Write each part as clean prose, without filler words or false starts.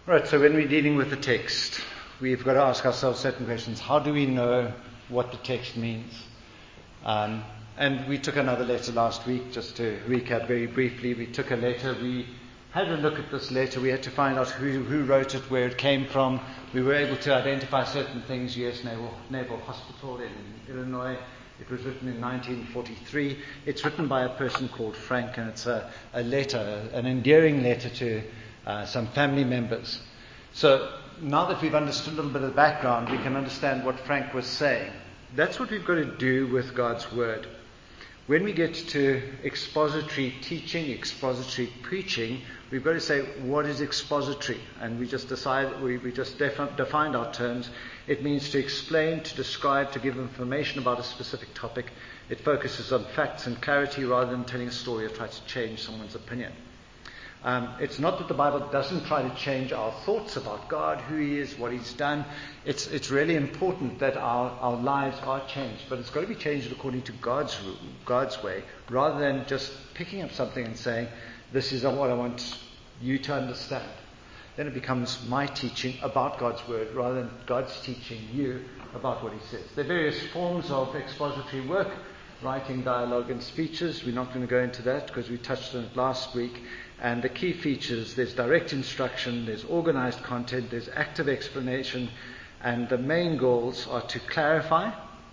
Right, so when we're dealing with the text, we've got to ask ourselves certain questions. How do we know what the text means? And we took another letter last week, just to recap very briefly. We took a letter, we had a look at this letter, we had to find out who wrote it, where it came from. We were able to identify certain things, U.S. Naval Hospital in Illinois. It was written in 1943. It's written by a person called Frank, and it's a letter, an endearing letter to some family members. So now that we've understood a little bit of the background, we can understand what Frank was saying. That's what we've got to do with God's Word. When we get to expository teaching, expository preaching, we've got to say, what is expository? And we just defined our terms. It means to explain, to describe, to give information about a specific topic. It focuses on facts and clarity rather than telling a story or try to change someone's opinion. It's not that the Bible doesn't try to change our thoughts about God, who He is, what He's done. It's really important that our lives are changed, but it's got to be changed according to God's rule, God's way, rather than just picking up something and saying, this is what I want you to understand. Then it becomes my teaching about God's Word rather than God's teaching you about what He says. There are various forms of expository work, writing, dialogue, and speeches. We're not going to go into that because we touched on it last week. And the key features, there's direct instruction, there's organized content, there's active explanation, and the main goals are to clarify,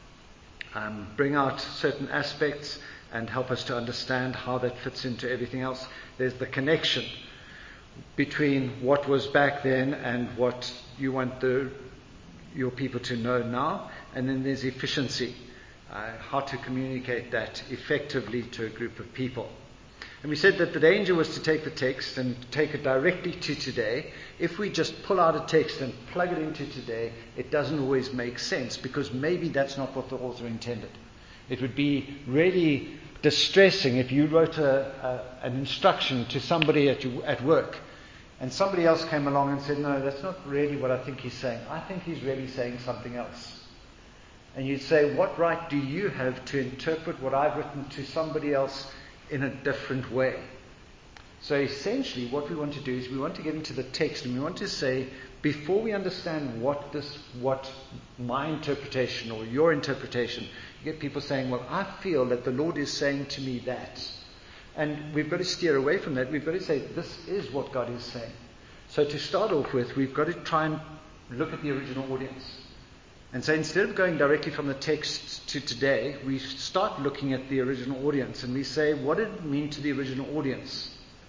bring out certain aspects, and help us to understand how that fits into everything else. There's the connection between what was back then and what you want your people to know now, and then there's efficiency, how to communicate that effectively to a group of people. And we said that the danger was to take the text and take it directly to today. If we just pull out a text and plug it into today, it doesn't always make sense because maybe that's not what the author intended. It would be really distressing if you wrote an instruction to somebody at work and somebody else came along and said, no, that's not really what I think he's saying. I think he's really saying something else. And you'd say, what right do you have to interpret what I've written to somebody else in a different way? So essentially what we want to do is we want to get into the text and we want to say, before we understand what my interpretation or your interpretation, you get people saying, well, I feel that the Lord is saying to me that. And we've got to steer away from that. We've got to say, this is what God is saying. So to start off with, we've got to try and look at the original audience. And so instead of going directly from the text to today, we start looking at the original audience and we say, what did it mean to the original audience?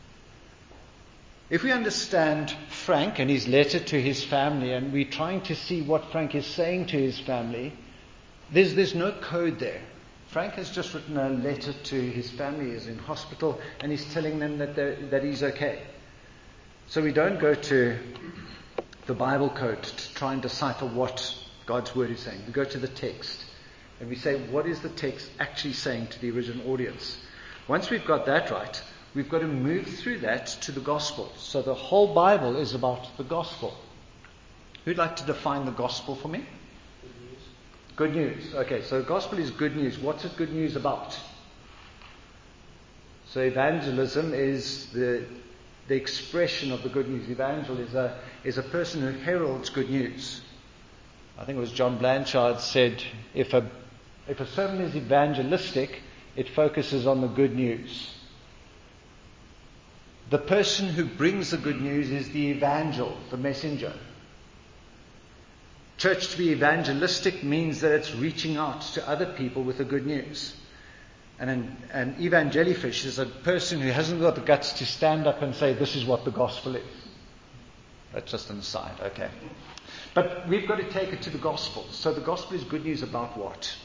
If we understand Frank and his letter to his family, and we're trying to see what Frank is saying to his family, there's no code there. Frank has just written a letter to his family. He's in hospital and he's telling them that he's okay. So we don't go to the Bible code to try and decipher what God's Word is saying. We go to the text and we say, what is the text actually saying to the original audience? Once we've got that right, we've got to move through that to the gospel. So the whole Bible is about the gospel. Who'd like to define the gospel for me? Good news. Okay, so gospel is good news. What's it good news about? So evangelism is the expression of the good news. Evangel is a person who heralds good news. I think it was John Blanchard said, if a sermon is evangelistic, it focuses on the good news. The person who brings the good news is the evangel, the messenger. Church to be evangelistic means that it's reaching out to other people with the good news. And an evangelifish is a person who hasn't got the guts to stand up and say, this is what the gospel is. That's just an aside, okay. But we've got to take it to the gospel. So the gospel is good news about what?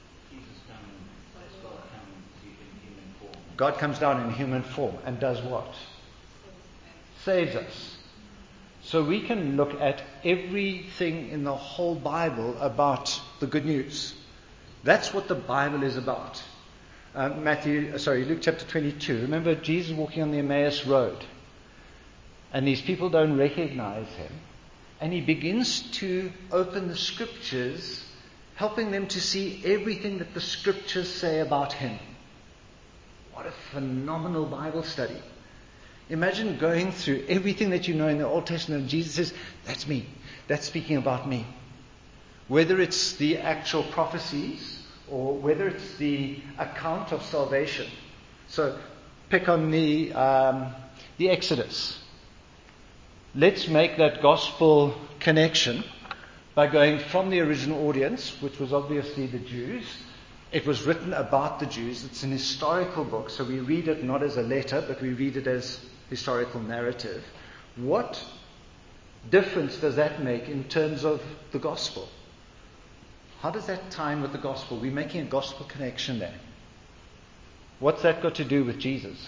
God comes down in human form and does what? Saves us. So we can look at everything in the whole Bible about the good news. That's what the Bible is about. Luke chapter 22. Remember Jesus walking on the Emmaus Road. And these people don't recognize him. And he begins to open the scriptures, helping them to see everything that the scriptures say about him. What a phenomenal Bible study. Imagine going through everything that you know in the Old Testament, and Jesus says, that's me. That's speaking about me. Whether it's the actual prophecies or whether it's the account of salvation. So pick on the Exodus. Let's make that gospel connection by going from the original audience, which was obviously the Jews. It was written about the Jews. It's an historical book, so we read it not as a letter, but we read it as historical narrative. What difference does that make in terms of the gospel? How does that tie in with the gospel? We're making a gospel connection there. What's that got to do with Jesus?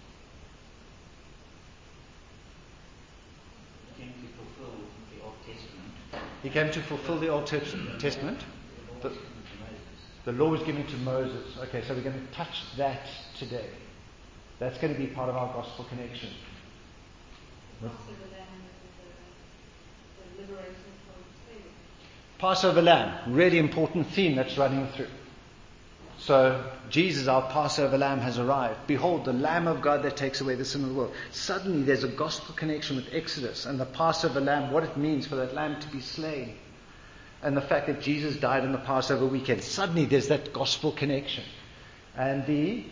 He came to fulfill the Old Testament. He came to fulfill the Old Testament. The law was given to Moses. Okay, so we're going to touch that today. That's going to be part of our gospel connection. Passover lamb, really important theme that's running through. So Jesus, our Passover lamb, has arrived. Behold, the Lamb of God that takes away the sin of the world. Suddenly there's a gospel connection with Exodus and the Passover lamb, what it means for that lamb to be slain. And the fact that Jesus died on the Passover weekend. Suddenly there's that gospel connection. And the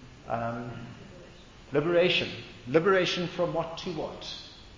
liberation. Liberation from what to what?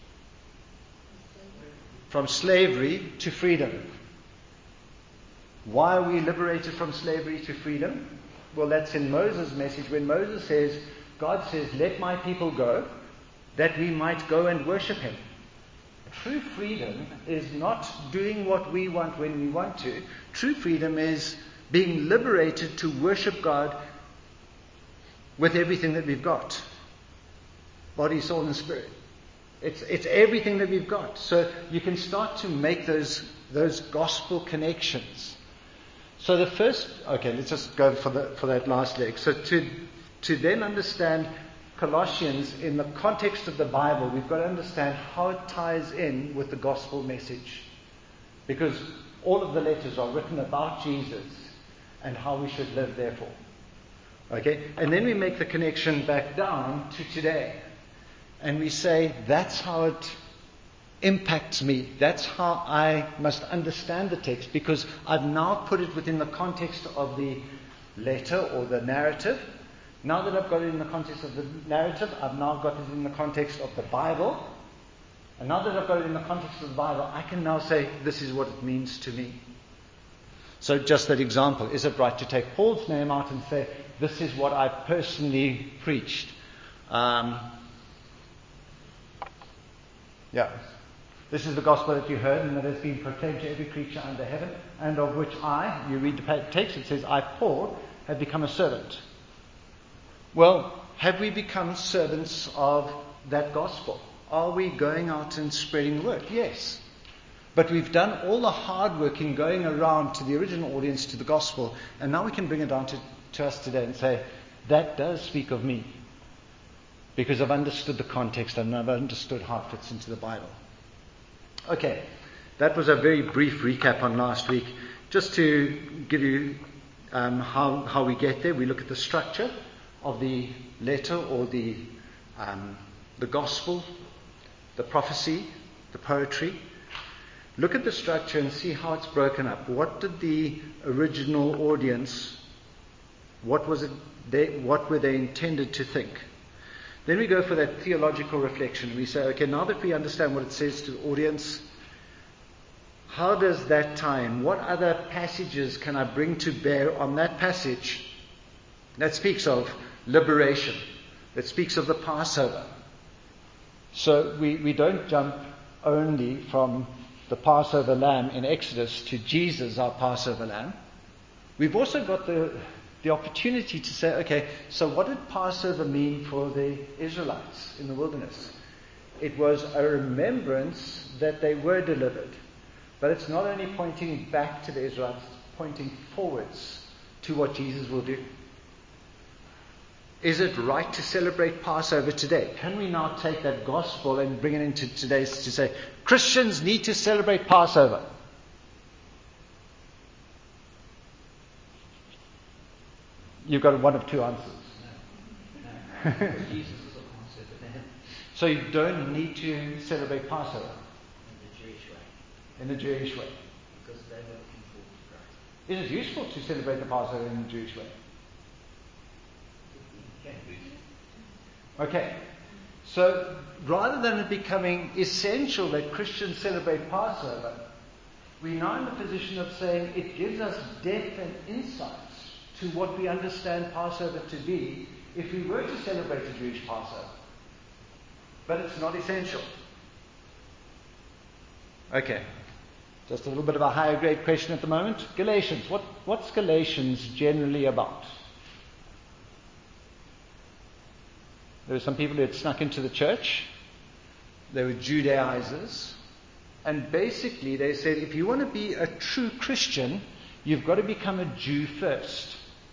From slavery to freedom. Why are we liberated from slavery to freedom? Well, that's in Moses' message. When Moses says, God says, let my people go, that we might go and worship him. True freedom is not doing what we want when we want to. True freedom is being liberated to worship God with everything that we've got. Body, soul, and spirit. It's everything that we've got. So you can start to make those gospel connections. So the first, okay, let's just go for that last leg. So to then understand Colossians in the context of the Bible, we've got to understand how it ties in with the gospel message. Because all of the letters are written about Jesus and how we should live therefore. Okay? And then we make the connection back down to today. And we say, that's how it impacts me. That's how I must understand the text, because I've now put it within the context of the letter or the narrative. Now that I've got it in the context of the narrative, I've now got it in the context of the Bible. And now that I've got it in the context of the Bible, I can now say, this is what it means to me. So just that example, is it right to take Paul's name out and say, this is what I personally preached? This is the gospel that you heard and that has been proclaimed to every creature under heaven, and of which you read the text, it says, I, Paul, have become a servant. Well, have we become servants of that gospel? Are we going out and spreading the word? Yes. But we've done all the hard work in going around to the original audience, to the gospel, and now we can bring it down to us today and say, that does speak of me. Because I've understood the context and I've understood how it fits into the Bible. Okay, that was a very brief recap on last week. Just to give you how we get there, we look at the structure of the letter or the gospel, the prophecy, the poetry. Look at the structure and see how it's broken up. What did the original audience, what were they intended to think? Then we go for that theological reflection. We say, okay, now that we understand what it says to the audience, how does that tie in? What other passages can I bring to bear on that passage that speaks of liberation, that speaks of the Passover? So we don't jump only from the Passover lamb in Exodus to Jesus, our Passover lamb. We've also got the opportunity to say, okay, so what did Passover mean for the Israelites in the wilderness? It was a remembrance that they were delivered. But it's not only pointing back to the Israelites, it's pointing forwards to what Jesus will do. Is it right to celebrate Passover today? Can we now take that gospel and bring it into today's to say, Christians need to celebrate Passover? You've got one of two answers. No. Jesus is a Passover lamb. So you don't need to celebrate Passover In the Jewish way. in the Jewish way. Because they were looking forward to Christ. Is it useful to celebrate the Passover in the Jewish way? Can be. Okay. So rather than it becoming essential that Christians celebrate Passover, we're now in the position of saying it gives us depth and insights to what we understand Passover to be if we were to celebrate a Jewish Passover. But it's not essential. Okay. Just a little bit of a higher grade question at the moment. Galatians. What's Galatians generally about? There were some people who had snuck into the church. They were Judaizers. And basically they said, if you want to be a true Christian, you've got to become a Jew first.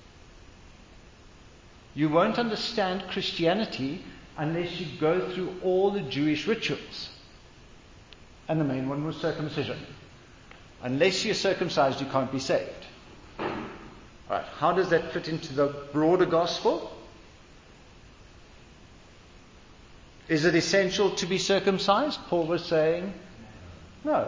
You won't understand Christianity unless you go through all the Jewish rituals. And the main one was circumcision. Unless you're circumcised, you can't be saved. Right, how does that fit into the broader gospel? Is it essential to be circumcised? Paul was saying, no.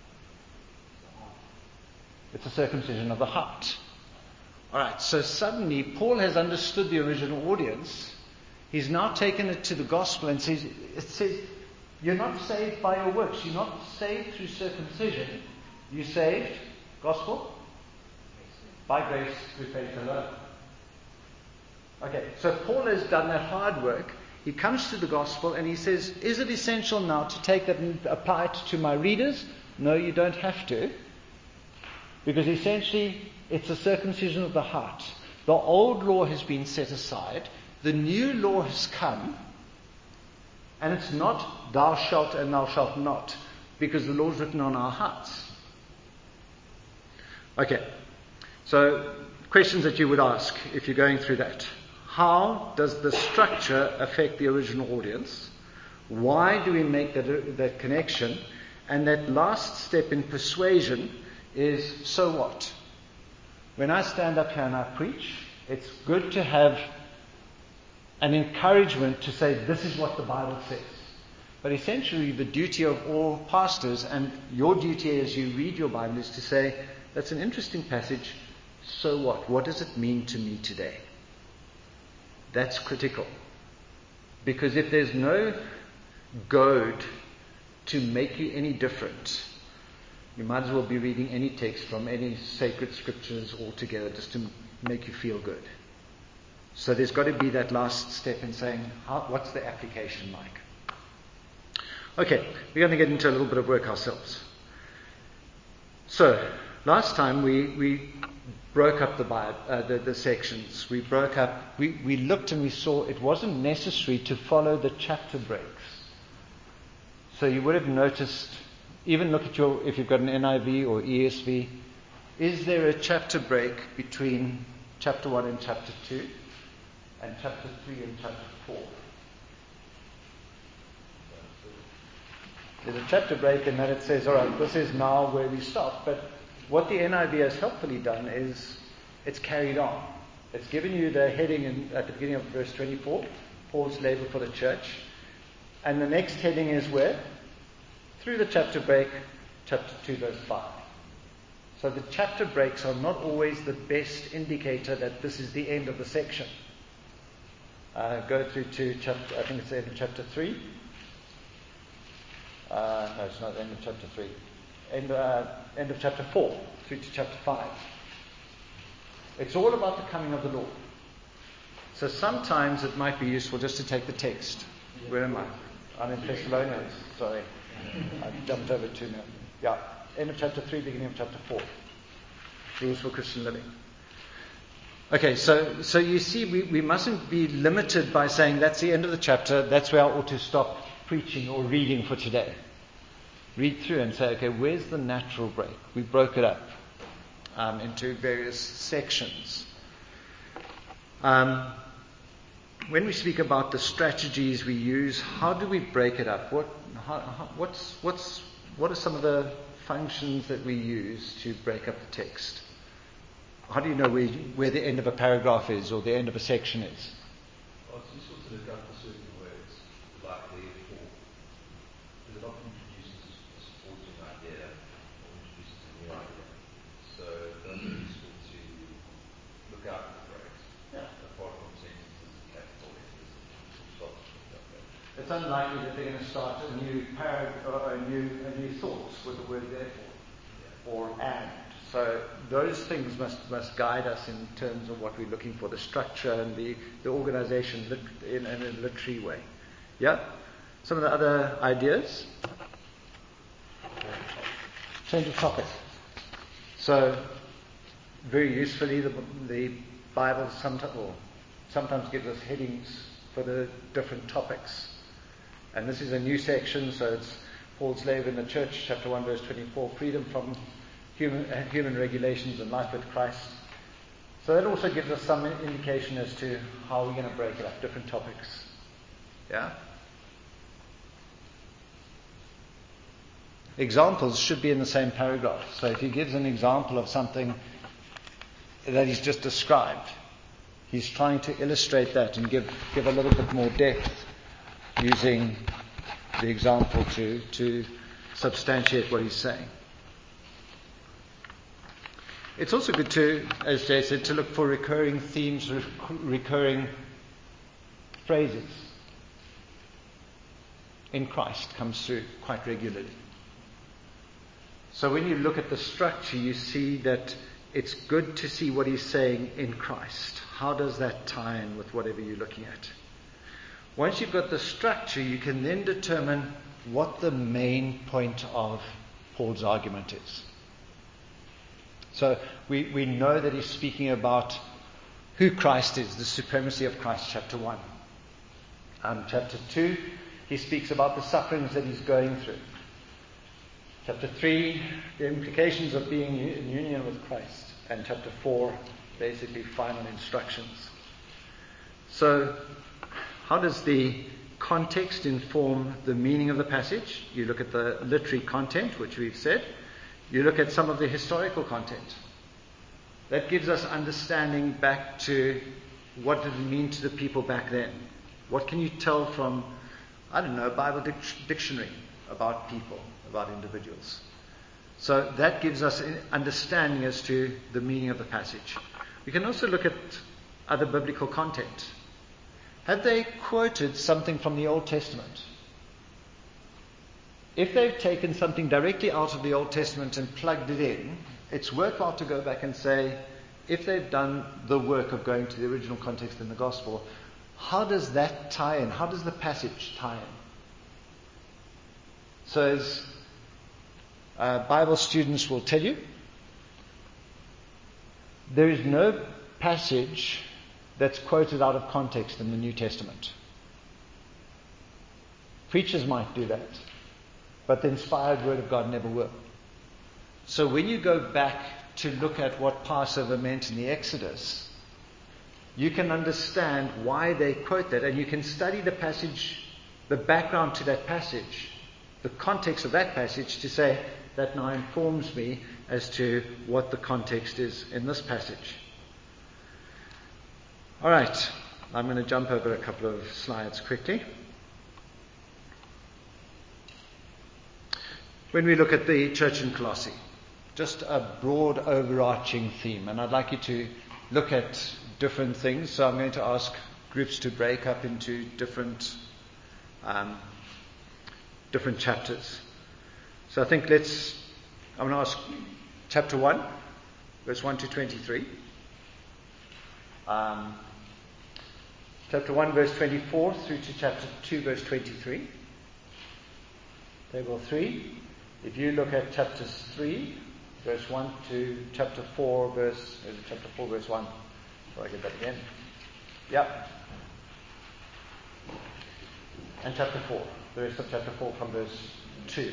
It's a circumcision of the heart. Alright, so suddenly Paul has understood the original audience. He's now taken it to the gospel and says, you're not saved by your works. You're not saved through circumcision. You're saved, gospel, by grace through faith alone. Okay, so Paul has done that hard work. He comes to the gospel and he says, is it essential now to take that and apply it to my readers? No, you don't have to. Because essentially, it's a circumcision of the heart. The old law has been set aside. The new law has come. And it's not thou shalt and thou shalt not. Because the law is written on our hearts. Okay. So, questions that you would ask if you're going through that. How does the structure affect the original audience? Why do we make that connection? And that last step in persuasion is, so what? When I stand up here and I preach, it's good to have an encouragement to say, this is what the Bible says. But essentially, the duty of all pastors, and your duty as you read your Bible, is to say, that's an interesting passage, so what? What does it mean to me today? That's critical. Because if there's no goad to make you any different, you might as well be reading any text from any sacred scriptures altogether just to make you feel good. So there's got to be that last step in saying, what's the application like? Okay, we're going to get into a little bit of work ourselves. So, last time we broke up the sections. We broke up, we looked and we saw it wasn't necessary to follow the chapter breaks. So you would have noticed, even look at if you've got an NIV or ESV, is there a chapter break between chapter 1 and chapter 2 and chapter 3 and chapter 4? There's a chapter break and then it says, alright, this is now where we stop. But what the NIV has helpfully done is it's carried on. It's given you the heading at the beginning of verse 24, Paul's labor for the church. And the next heading is where? Through the chapter break, chapter 2, verse 5. So the chapter breaks are not always the best indicator that this is the end of the section. Go through to chapter, I think it's the end of chapter 3. No, it's not the end of chapter 3. End of chapter 4 through to chapter 5. It's all about the coming of the Lord. So sometimes it might be useful just to take the text. Where am I? I'm in Thessalonians. Sorry. I jumped over 2 now. Yeah. End of chapter 3, beginning of chapter 4. Rules for Christian living. Okay, so you see, we mustn't be limited by saying that's the end of the chapter, that's where I ought to stop preaching or reading for today. Read through and say, okay, where's the natural break? We broke it up into various sections. When we speak about the strategies we use, how do we break it up? What are some of the functions that we use to break up the text? How do you know where the end of a paragraph is or the end of a section is? Well, it's useful to look up for certain words, like the it's unlikely that they're going to start a new or a new thought with the word therefore or and. So those things must guide us in terms of what we're looking for, the structure and the organization in a literary way. Yeah? Some of the other ideas? Change of topic. So very usefully, the Bible sometimes gives us headings for the different topics. And this is a new section, so it's Paul's labor in the church, chapter 1, verse 24, freedom from human regulations and life with Christ. So that also gives us some indication as to how we're going to break it up, different topics. Yeah? Examples should be in the same paragraph. So if he gives an example of something that he's just described, he's trying to illustrate that and give a little bit more depth using the example to substantiate what he's saying. It's also good to, as Jay said, to look for recurring themes, recurring phrases in Christ comes through quite regularly. So when you look at the structure, you see that it's good to see what he's saying in Christ. How does that tie in with whatever you're looking at? Once you've got the structure, you can then determine what the main point of Paul's argument is. So we know that he's speaking about who Christ is, the supremacy of Christ, chapter 1. Chapter 2, he speaks about the sufferings that he's going through. Chapter 3, the implications of being in union with Christ. And chapter 4, basically final instructions. So, how does the context inform the meaning of the passage? You look at the literary content, which we've said. You look at some of the historical content. That gives us understanding back to what did it mean to the people back then. What can you tell from, a Bible dictionary about people, about individuals. So that gives us an understanding as to the meaning of the passage. We can also look at other biblical content. Have they quoted something from the Old Testament? If they've taken something directly out of the Old Testament and plugged it in, it's worthwhile to go back and say, if they've done the work of going to the original context in the Gospel, how does that tie in? How does the passage tie in? So as Bible students will tell you, there is no passage that's quoted out of context in the New Testament. Preachers might do that, but the inspired Word of God never will. So when you go back to look at what Passover meant in the Exodus, you can understand why they quote that, and you can study the passage, the background to that passage, the context of that passage, to say that now informs me as to what the context is in this passage. All right, I'm going to jump over a couple of slides quickly. When we look at the church in Colossae, just a broad overarching theme, and I'd like you to look at different things. So I'm going to ask groups to break up into different chapters. So I think I'm going to ask chapter 1, verse 1 to 23. Chapter 1, verse 24 through to chapter 2, verse 23. Table 3. If you look at chapters 3, verse 1 to chapter 4, verse 1. So I get that again. Yep. And chapter 4. The rest of chapter 4 from verse 2.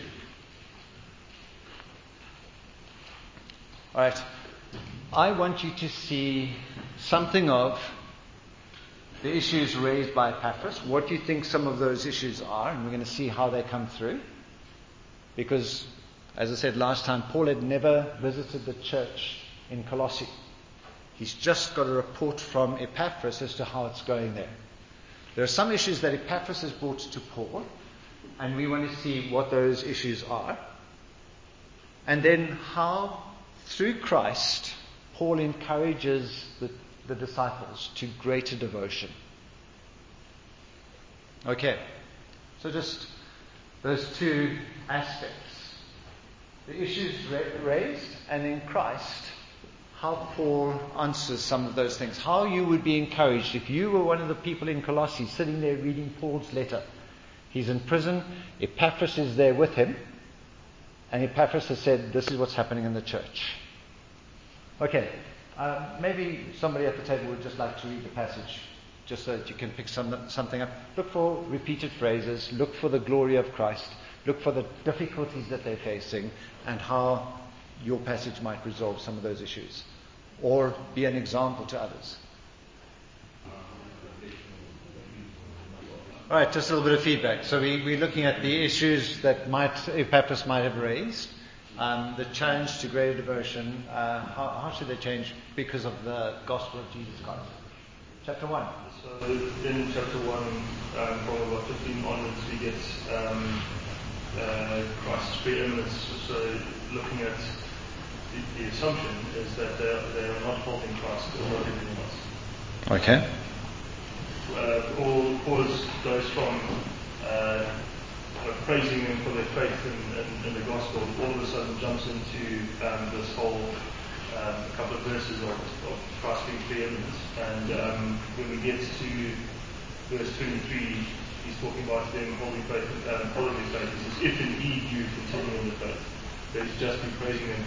Alright. I want you to see something of the issues raised by Epaphras. What do you think some of those issues are? And we're going to see how they come through. Because, as I said last time, Paul had never visited the church in Colossae. He's just got a report from Epaphras as to how it's going there. There are some issues that Epaphras has brought to Paul, and we want to see what those issues are. And then how, through Christ, Paul encourages the disciples to greater devotion. Okay, So just those two aspects. The issues raised, and in Christ, how Paul answers some of those things. How you would be encouraged if you were one of the people in Colossae sitting there reading Paul's letter. He's in prison, Epaphras is there with him, and Epaphras has said, this is what's happening in the church. Okay, maybe somebody at the table would just like to read the passage, just so that you can pick something up. Look for repeated phrases, look for the glory of Christ, look for the difficulties that they're facing, and how your passage might resolve some of those issues, or be an example to others. All right, just a little bit of feedback. So we're looking at the issues that Epaphras might have raised, the challenge to greater devotion. How should they change because of the gospel of Jesus Christ? Chapter 1. So in chapter 1, from about 15 onwards, we get Christ's preeminence. So looking at the assumption is that they are not holding Christ or anything else. Okay. Paul goes from praising them for their faith in the gospel, all of a sudden jumps into this whole couple of verses of Christ being preeminent. And when we get to verse 23, he's talking about them holding faith and following their faith. He says, if indeed you continue in the faith. But he's just been praising them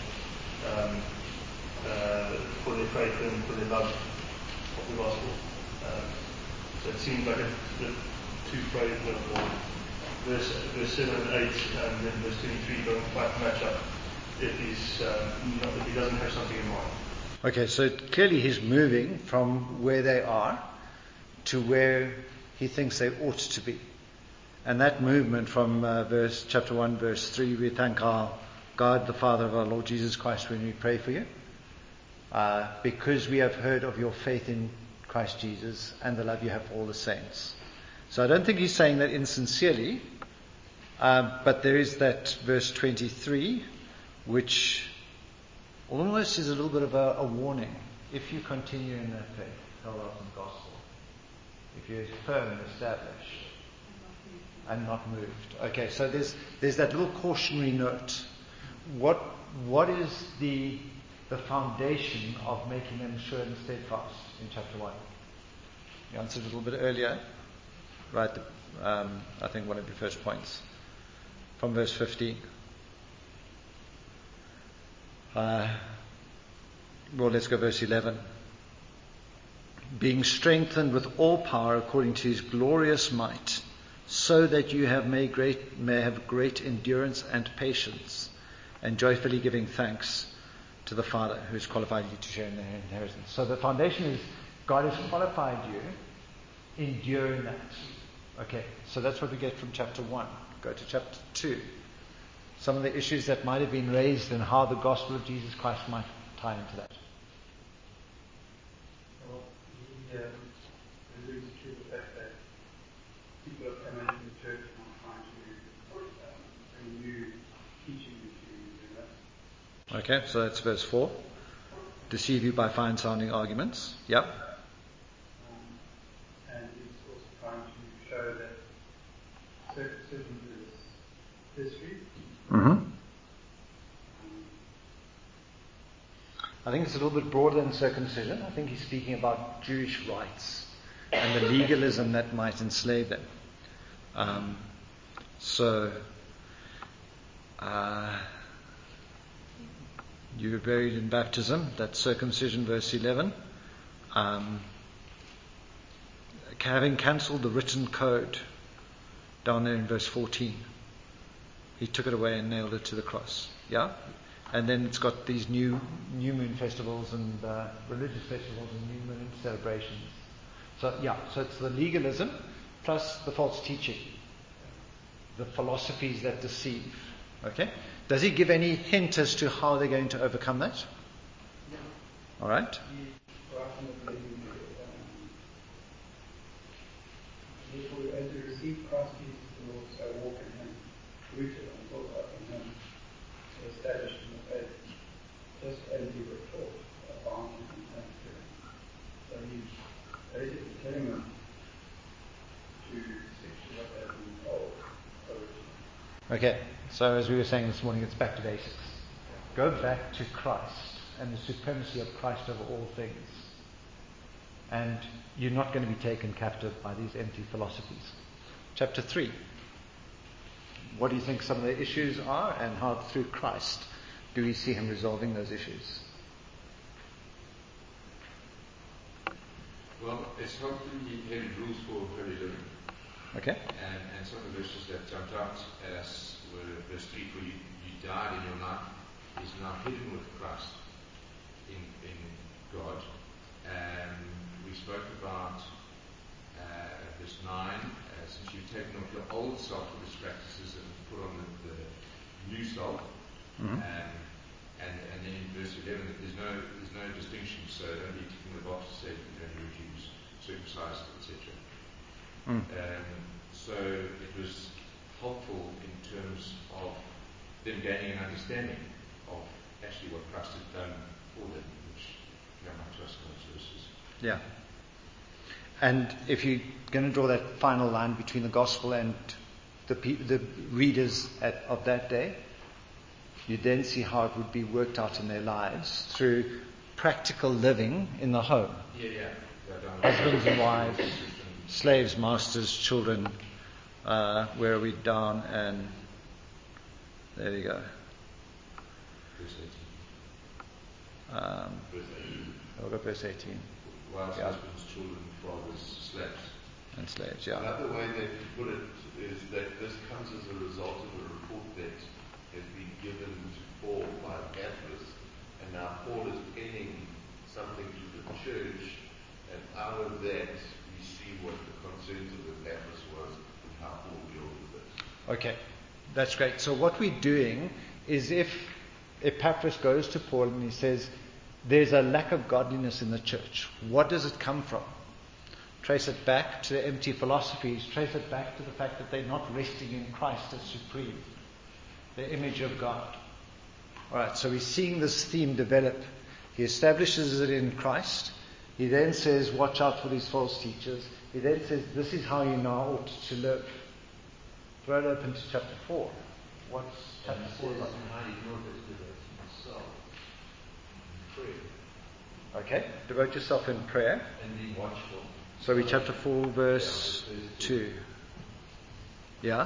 for their faith and for their love of the gospel. So it seems like the two phrases of verse 7 and 8 and then verse 23 don't quite match up if he doesn't have something in mind. Okay, so clearly he's moving from where they are to where he thinks they ought to be. And that movement from chapter 1, verse 3, we thank our God, the Father of our Lord Jesus Christ, when we pray for you, because we have heard of your faith in Christ Jesus and the love you have for all the saints. So I don't think he's saying that insincerely, but there is that verse 23, which almost is a little bit of a warning. If you continue in that faith, held out in the gospel, if you're firm and established and not moved. Okay, so there's that little cautionary note. What is the foundation of making them sure and steadfast in chapter 1? You answered a little bit earlier, right? I think one of your first points from verse 15. Well, let's go verse 11. Being strengthened with all power according to his glorious might, so that you may have great endurance and patience, and joyfully giving thanks to the Father who has qualified you to share in the inheritance. So the foundation is God has qualified you in during that. Okay, so that's what we get from chapter 1. Go to chapter 2. Some of the issues that might have been raised and how the gospel of Jesus Christ might tie into that. Well, he alludes to the fact that people have come into the church and are trying to bring new teaching into that. Okay, so that's verse 4. Deceive you by fine sounding arguments. Yep. And he's also trying to show that circumcision is history. Mm-hmm. I think it's a little bit broader than circumcision. I think he's speaking about Jewish rites and the legalism that might enslave them. You were buried in baptism, that's circumcision, verse 11. Having cancelled the written code, down there in verse 14. He took it away and nailed it to the cross. Yeah? And then it's got these new moon festivals and religious festivals and new moon celebrations. So it's the legalism plus the false teaching. The philosophies that deceive. Okay? Does he give any hint as to how they're going to overcome that? Yeah. All right? Therefore, as you receive Christ Jesus the Lord, so walk in him, rooted and built up in him, established in the faith, just as you were taught, abounding in thanksgiving. So he's basically telling them to stick to what they've been Okay, so as we were saying this morning, it's back to basics. Go back to Christ and the supremacy of Christ over all things. And you're not going to be taken captive by these empty philosophies. Chapter 3. What do you think some of the issues are, and how through Christ do we see him resolving those issues? Well, it's helpful he had rules for holy living. Okay. And some of the verses that jumped out at us were verse 3, for you died and your life is now hidden with Christ in God. We spoke about verse 9, since you've taken off your old self with its practices and put on the new self. Mm-hmm. And then in verse 11, there's no distinction, so don't be ticking the box to say you're Jews, circumcised, etc. So it was helpful in terms of them gaining an understanding of actually what Christ had done for them, which came out to us in those verses. Yeah. And if you're going to draw that final line between the gospel and the readers of that day, you then see how it would be worked out in their lives through practical living in the home. Husbands and wives, slaves, masters, children. Where are we down? And there we go. Verse 18. I've got verse 18. Wives, husbands, children, fathers, slaves. And slaves, yeah. Another way they put it is that this comes as a result of a report that has been given to Paul by Epaphras, and now Paul is penning something to the church, and out of that we see what the concerns of Epaphras was and how Paul dealt with it. Okay, that's great. So what we're doing is, if Epaphras goes to Paul and he says, there's a lack of godliness in the church, what does it come from? Trace it back to the empty philosophies, trace it back to the fact that they're not resting in Christ as supreme, the image of God. Alright, so we're seeing this theme develop. He establishes it in Christ. He then says, watch out for these false teachers. He then says, this is how you now ought to live. Throw it open to chapter 4. What's chapter 4 about? Okay, devote yourself in prayer. And be watchful. So we chapter 4 verse 2. Yeah?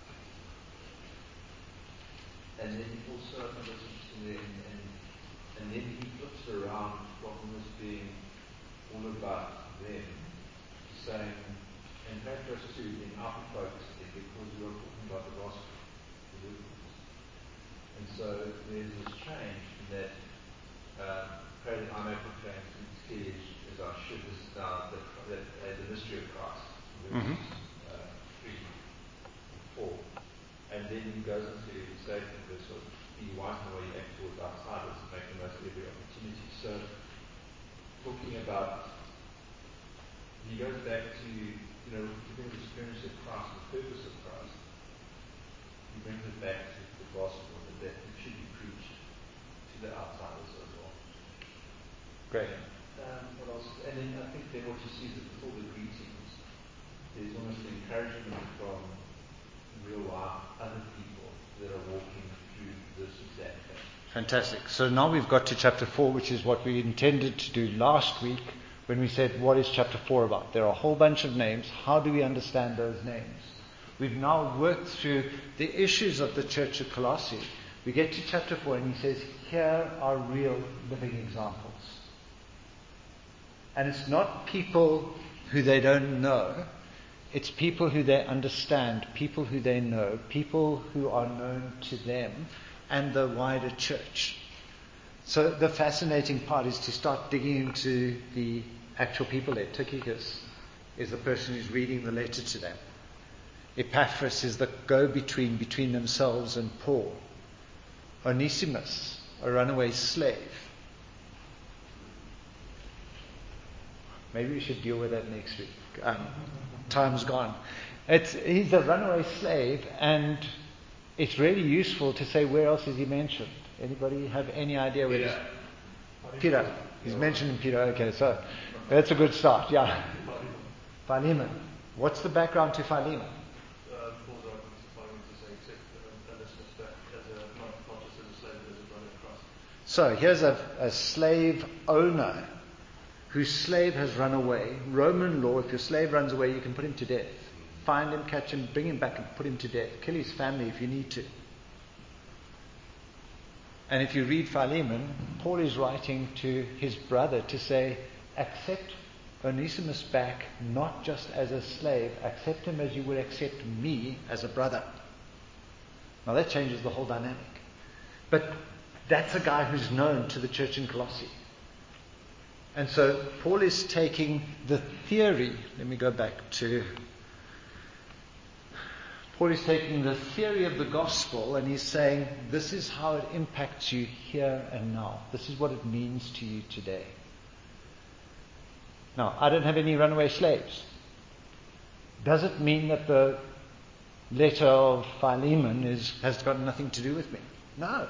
And then also, I was interested in, and then he flips it around from this being all about them, saying, and perhaps us too, in our focus, because we are talking about the gospel, the good news. And so there's this change in that, pray that I may proclaim as clearly as I should, this is now the mystery of Christ, verses 3, 4. And then he goes into his statement, verse of be wise in the way you act towards outsiders and make the most of every opportunity. So, talking about, he goes back to, giving the experience of Christ, the purpose of Christ. He brings it back to the gospel that it should be preached to the outsiders as well. Great. What else? And then I think then what you see is that before the greetings, there's almost an encouragement from real life other people that are walking through this exact thing. Fantastic. So now we've got to chapter 4, which is what we intended to do last week when we said, what is chapter 4 about? There are a whole bunch of names. How do we understand those names? We've now worked through the issues of the church of Colossae. We get to chapter 4 and he says, here are real living examples. And it's not people who they don't know. It's people who they understand, people who they know, people who are known to them and the wider church. So the fascinating part is to start digging into the actual people there. Tychicus is the person who's reading the letter to them. Epaphras is the go-between between themselves and Paul. Onesimus, a runaway slave. Maybe we should deal with that next week. Time's gone. He's a runaway slave, and it's really useful to say where else is he mentioned. Anybody have any idea where? Peter. He's mentioned in Peter. Okay, so that's a good start. Yeah. Philemon. What's the background to Philemon? Paul's writing to Philemon to say, So here's a slave owner whose slave has run away. Roman law, if your slave runs away, you can put him to death. Find him, catch him, bring him back and put him to death. Kill his family if you need to. And if you read Philemon, Paul is writing to his brother to say, accept Onesimus back not just as a slave, accept him as you would accept me as a brother. Now that changes the whole dynamic. But that's a guy who's known to the church in Colossae. And so Paul is taking the theory, let me go back to, Paul is taking the theory of the gospel and he's saying, this is how it impacts you here and now. This is what it means to you today. Now, I don't have any runaway slaves. Does it mean that the letter of Philemon has got nothing to do with me? No.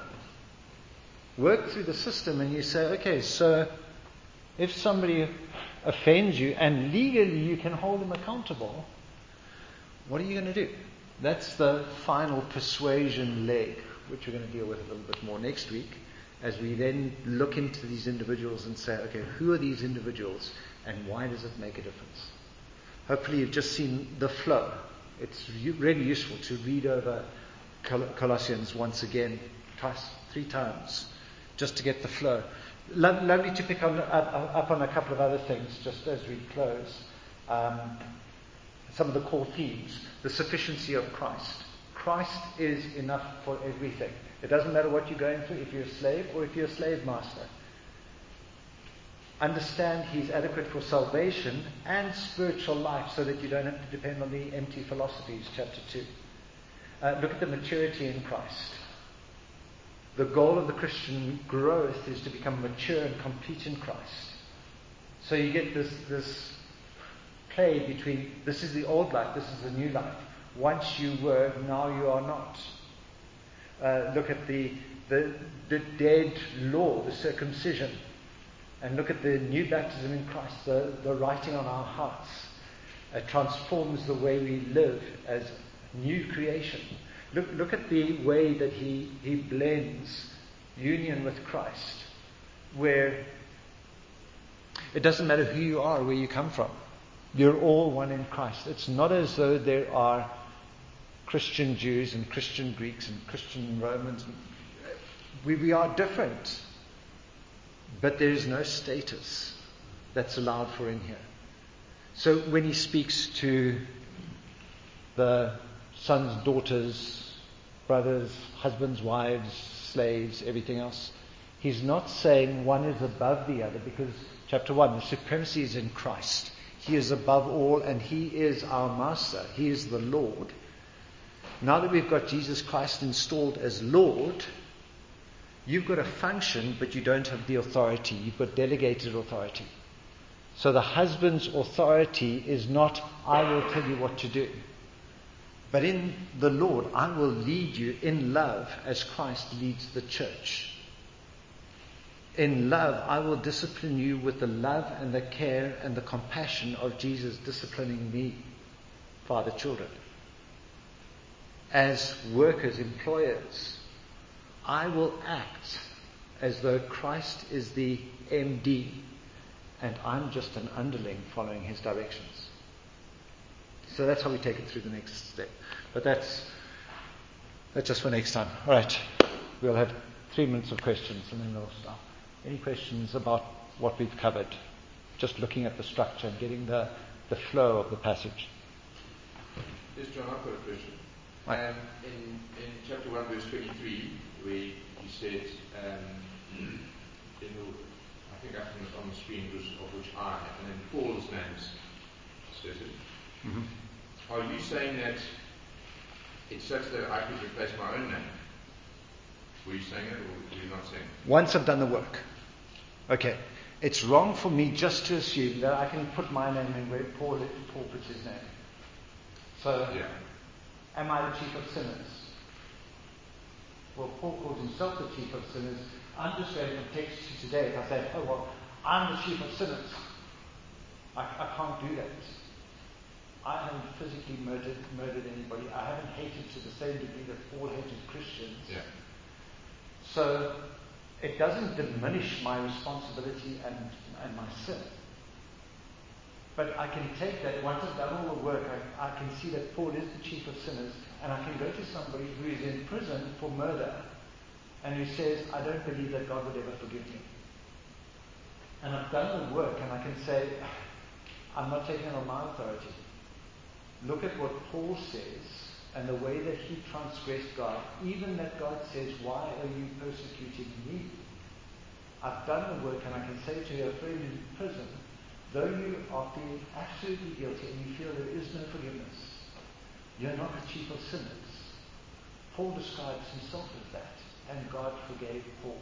Work through the system and you say, okay, so if somebody offends you and legally you can hold them accountable, what are you going to do? That's the final persuasion leg, which we're going to deal with a little bit more next week, as we then look into these individuals and say, okay, who are these individuals and why does it make a difference? Hopefully you've just seen the flow. It's really useful to read over Colossians once again, twice, 3 times, just to get the flow. Lovely to pick up on a couple of other things just as we close. Some of the core themes. The sufficiency of Christ. Christ is enough for everything. It doesn't matter what you're going through, if you're a slave or if you're a slave master. Understand He's adequate for salvation and spiritual life so that you don't have to depend on the empty philosophies, chapter 2. Look at the maturity in Christ. The goal of the Christian growth is to become mature and complete in Christ. So you get this play between this is the old life, this is the new life. Once you were, now you are not. Look at the dead law, the circumcision. And look at the new baptism in Christ, the writing on our hearts. It transforms the way we live as new creation. Look at the way that he blends union with Christ, where it doesn't matter who you are, where you come from. You're all one in Christ. It's not as though there are Christian Jews and Christian Greeks and Christian Romans. We are different. But there is no status that's allowed for in here. So when he speaks to the sons, daughters, brothers, husbands, wives, slaves, everything else, he's not saying one is above the other, because chapter 1, the supremacy is in Christ. He is above all and He is our Master. He is the Lord. Now that we've got Jesus Christ installed as Lord, you've got a function, but you don't have the authority. You've got delegated authority. So the husband's authority is not, I will tell you what to do. But in the Lord, I will lead you in love as Christ leads the church. In love, I will discipline you with the love and the care and the compassion of Jesus disciplining me, father, children. As workers, employers, I will act as though Christ is the MD and I'm just an underling following His directions. So that's how we take it through the next step. But that's just for next time. All right. We'll have 3 minutes of questions and then we'll stop. Any questions about what we've covered? Just looking at the structure and getting the flow of the passage. Yes, John, I've got a question. Right. In chapter 1, verse 23, where you said, I think up on the screen was of which I have, and then Paul's name is stated. Mm-hmm. Are you saying that it's such that I could replace my own name? Were you saying that, or were you not saying it? Once I've done the work. Okay. It's wrong for me just to assume that I can put my name in where Paul puts his name. So, yeah. Am I the chief of sinners? Well, Paul calls himself the chief of sinners. I'm just going to text you today if I say, oh, well, I'm the chief of sinners. I can't do that. I haven't physically murdered anybody. I haven't hated to the same degree that Paul hated Christians. Yeah. So it doesn't diminish my responsibility and my sin. But I can take that, once I've done all the work, I can see that Paul is the chief of sinners, and I can go to somebody who is in prison for murder, and who says, I don't believe that God would ever forgive me. And I've done the work, and I can say, I'm not taking it on my authority. Look at what Paul says, and the way that he transgressed God, even that God says, why are you persecuting me? I've done the work, and I can say to your friend in prison, though you are feeling absolutely guilty and you feel there is no forgiveness, you're not the chief of sinners. Paul describes himself as that, and God forgave Paul.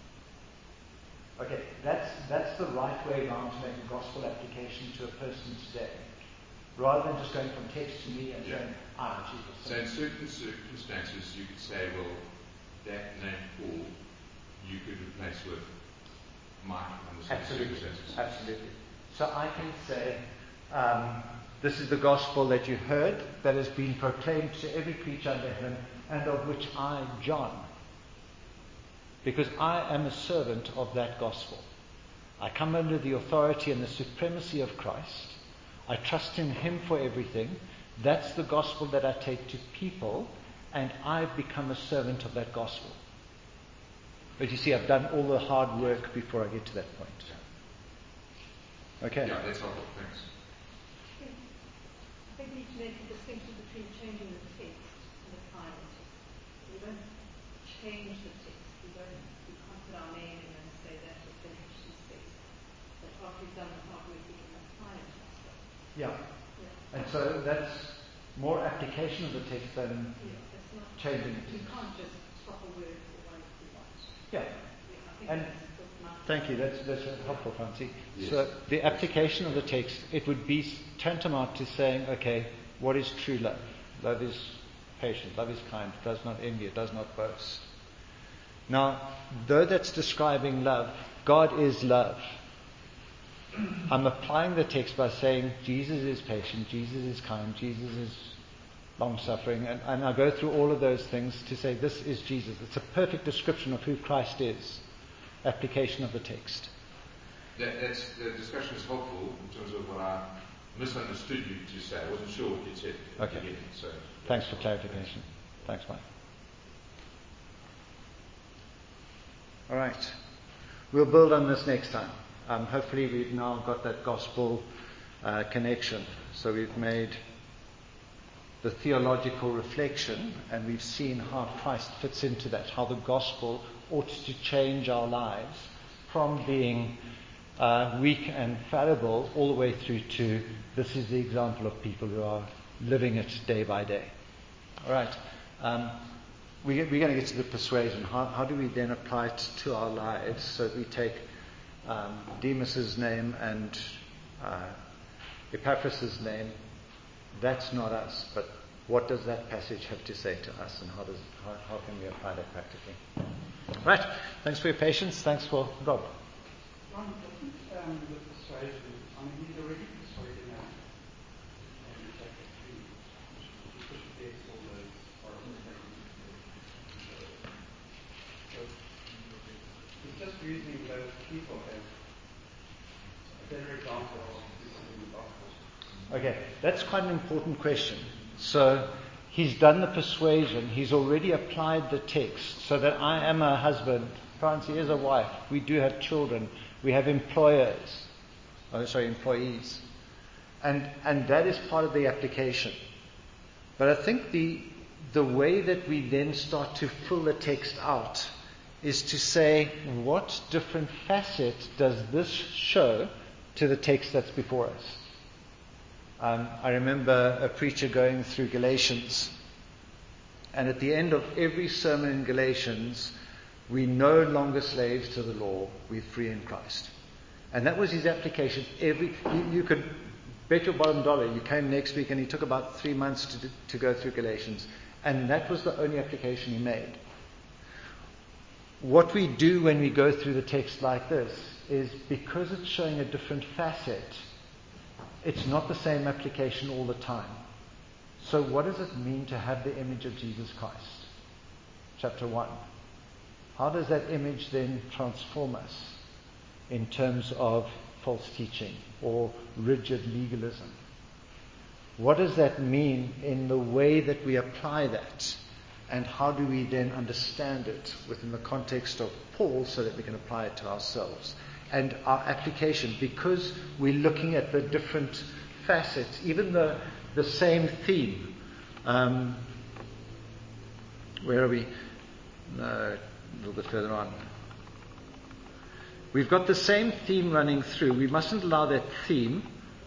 Okay, that's the right way around to make a gospel application to a person today, rather than just going from text to me and saying, I'm a chief of sinners. So in certain circumstances you could say, well, that name Paul you could replace with Mike under certain circumstances. Absolutely. So I can say, this is the gospel that you heard, that has been proclaimed to every creature under heaven, and of which I, John, because I am a servant of that gospel. I come under the authority and the supremacy of Christ. I trust in Him for everything. That's the gospel that I take to people, and I've become a servant of that gospel. But you see, I've done all the hard work before I get to that point. Okay? Yeah, that's helpful. Thanks. I think we need to make a distinction between changing the text and applying the text. We don't change the text. We can't put our name in and say that's what Benediction says. But after we've done the hard work, we can apply it to ourselves. Yeah. And so that's more application of the text than that's not changing the text. You can't just swap a word for one if you want. Yeah. I think And thank you, that's helpful, Francie. Yes. So the application of the text, it would be tantamount to saying, okay, what is true love? Love is patient, love is kind, it does not envy, it does not boast. Now, though that's describing love, God is love. I'm applying the text by saying Jesus is patient, Jesus is kind, Jesus is long-suffering, and I go through all of those things to say this is Jesus. It's a perfect description of who Christ is. Application of the text. The discussion is helpful in terms of what I misunderstood you to say. I wasn't sure what you said at the beginning. So thanks for clarification. Thanks, Mike. All right. We'll build on this next time. Hopefully we've now got that gospel connection. So we've made the theological reflection, and we've seen how Christ fits into that, how the gospel ought to change our lives from being weak and fallible all the way through to this is the example of people who are living it day by day. All right. We're going to get to the persuasion. How do we then apply it to our lives? So we take Demas's name and Epaphras' name. That's not us, but what does that passage have to say to us, and how can we apply that practically? Right. Thanks for your patience. Thanks for Rob. Ron, doesn't the persuasion, I mean, he's already persuading us in chapter 3. He pushes all those horrible things. So he's just using those people as a better example of the gospel. Okay, that's quite an important question. So he's done the persuasion. He's already applied the text so that I am a husband. Francie is a wife. We do have children. We have employees. And that is part of the application. But I think the way that we then start to fill the text out is to say, what different facet does this show to the text that's before us? I remember a preacher going through Galatians, and at the end of every sermon in Galatians, we're no longer slaves to the law, we're free in Christ. And that was his application. You could bet your bottom dollar, you came next week and he took about 3 months to go through Galatians, and that was the only application he made. What we do when we go through the text like this is, because it's showing a different facet, it's not the same application all the time. So what does it mean to have the image of Jesus Christ? Chapter 1. how does that image then transform us in terms of false teaching or rigid legalism? What does that mean in the way that we apply that? And how do we then understand it within the context of Paul so that we can apply it to ourselves? And our application, because we're looking at the different facets, even the same theme. Where are we? No, a little bit further on. We've got the same theme running through. We mustn't allow that theme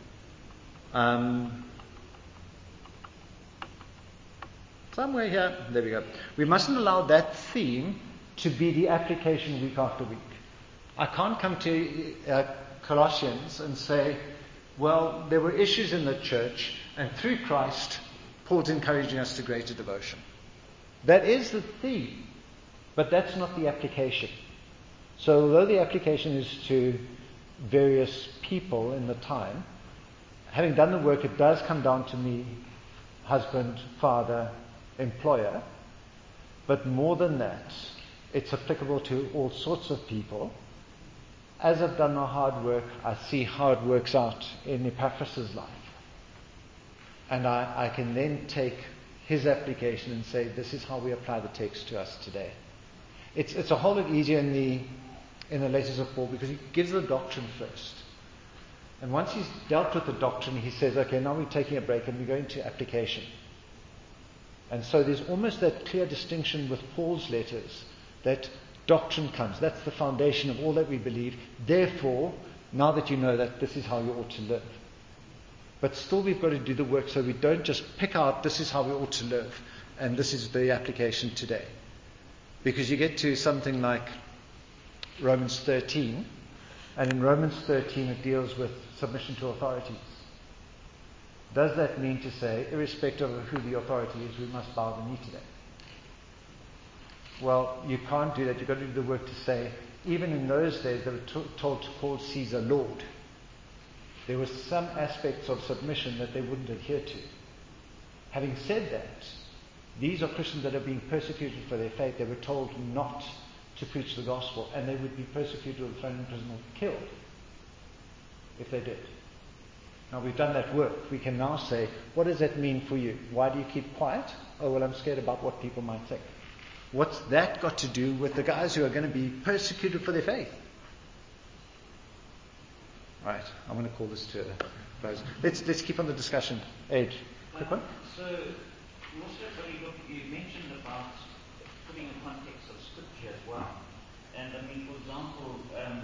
somewhere here. There we go. We mustn't allow that theme to be the application week after week. I can't come to Colossians and say, well, there were issues in the church, and through Christ, Paul's encouraging us to greater devotion. That is the theme, but that's not the application. So although the application is to various people in the time, having done the work, it does come down to me, husband, father, employer. But more than that, it's applicable to all sorts of people. As I've done my hard work, I see how it works out in Epaphras' life. And I can then take his application and say, this is how we apply the text to us today. It's a whole lot easier in the letters of Paul because he gives the doctrine first. And once he's dealt with the doctrine, he says, okay, now we're taking a break and we're going to application. And so there's almost that clear distinction with Paul's letters that doctrine comes. That's the foundation of all that we believe. Therefore, now that you know that, this is how you ought to live. But still we've got to do the work so we don't just pick out this is how we ought to live and this is the application today. Because you get to something like Romans 13, and in Romans 13 it deals with submission to authorities. Does that mean to say, irrespective of who the authority is, we must bow the knee to them? Well, you can't do that. You've got to do the work to say, even in those days they were told to call Caesar Lord. There were some aspects of submission that they wouldn't adhere to. Having said that, these are Christians that are being persecuted for their faith. They were told not to preach the gospel, and they would be persecuted or thrown in prison or killed if they did. Now we've done that work. We can now say, what does that mean for you? Why do you keep quiet? Oh, well, I'm scared about what people might think. What's that got to do with the guys who are going to be persecuted for their faith? Right, I'm going to call this to a close. Let's keep on the discussion. Age, quick one. So, you also, when you mentioned about putting in context of Scripture as well. And I mean, for example,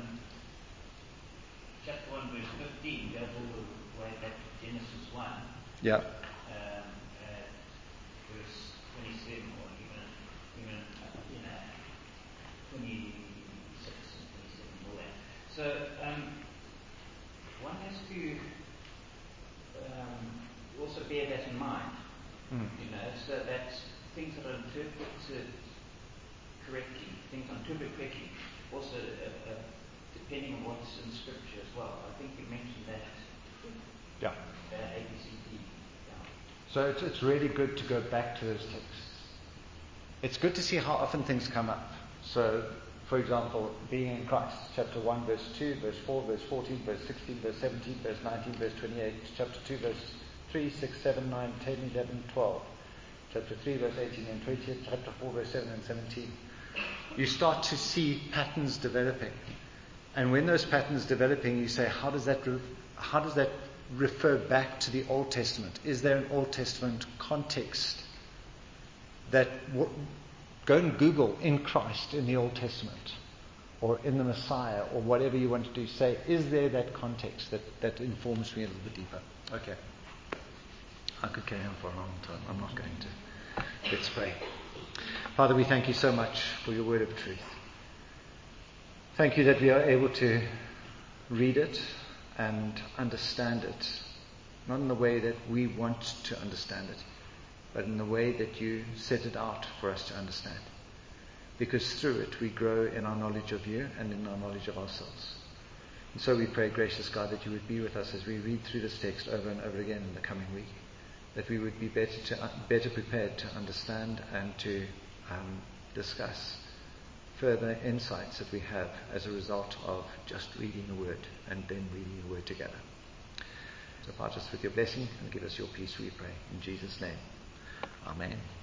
chapter 1, verse 15 goes all the way back to Genesis 1. Yeah. Verse 27 or even 26 and 27 and all that. So, one has to also bear that in mind, so that things that are interpreted correctly, things are interpreted correctly, also depending on what's in Scripture as well. I think you mentioned that. Yeah. ABCD. Yeah. So it's really good to go back to those texts. It's good to see how often things come up. So, for example, being in Christ, chapter 1, verse 2, verse 4, verse 14, verse 16, verse 17, verse 19, verse 28, chapter 2, verse 3, 6, 7, 9, 10, 11, 12, chapter 3, verse 18 and 20, chapter 4, verse 7 and 17. You start to see patterns developing. And when those patterns developing, you say, how does that refer back to the Old Testament? Is there an Old Testament context that... Go and Google in Christ in the Old Testament or in the Messiah or whatever you want to do. Say, is there that context that informs me a little bit deeper? Okay. I could carry on for a long time. I'm not going to. Let's pray. Father, we thank you so much for your word of truth. Thank you that we are able to read it and understand it, not in the way that we want to understand it, but in the way that you set it out for us to understand. Because through it we grow in our knowledge of you and in our knowledge of ourselves. And so we pray, gracious God, that you would be with us as we read through this text over and over again in the coming week. That we would be better prepared to understand and to discuss further insights that we have as a result of just reading the Word and then reading the Word together. So part us with your blessing and give us your peace, we pray. In Jesus' name, amen.